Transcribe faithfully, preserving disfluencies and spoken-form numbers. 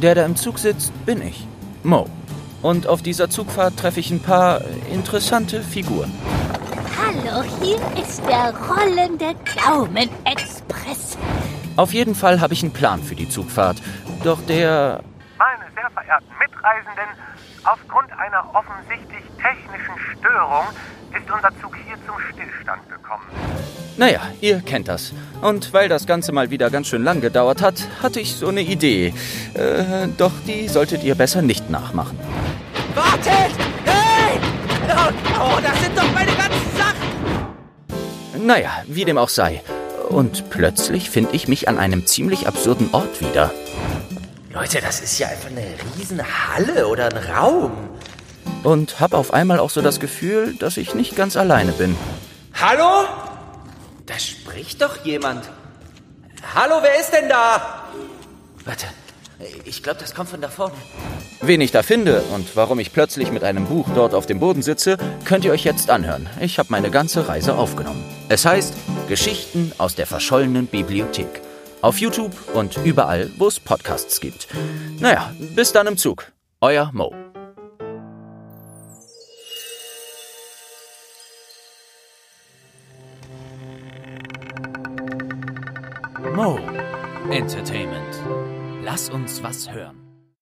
Der da im Zug sitzt, bin ich, Mo. Und auf dieser Zugfahrt treffe ich ein paar interessante Figuren. Hallo, hier ist der rollende Gaumenexpress. Auf jeden Fall habe ich einen Plan für die Zugfahrt. Doch der... Meine sehr verehrten Mitreisenden, aufgrund einer offensichtlich technischen Störung ist unser Zug hier zum Stillstand gekommen. Naja, ihr kennt das. Und weil das Ganze mal wieder ganz schön lang gedauert hat, hatte ich so eine Idee. Äh, doch die solltet ihr besser nicht nachmachen. Wartet! Hey! Oh, oh, das sind doch meine ganzen Sachen! Naja, wie dem auch sei. Und plötzlich finde ich mich an einem ziemlich absurden Ort wieder. Leute, das ist ja einfach eine Riesenhalle oder ein Raum. Und habe auf einmal auch so das Gefühl, dass ich nicht ganz alleine bin. Hallo? Da spricht doch jemand. Hallo, wer ist denn da? Warte, ich glaube, das kommt von da vorne. Wen ich da finde und warum ich plötzlich mit einem Buch dort auf dem Boden sitze, könnt ihr euch jetzt anhören. Ich habe meine ganze Reise aufgenommen. Es heißt Geschichten aus der verschollenen Bibliothek. Auf YouTube und überall, wo es Podcasts gibt. Naja, bis dann im Zug. Euer Mo. Mo Entertainment. Lass uns was hören.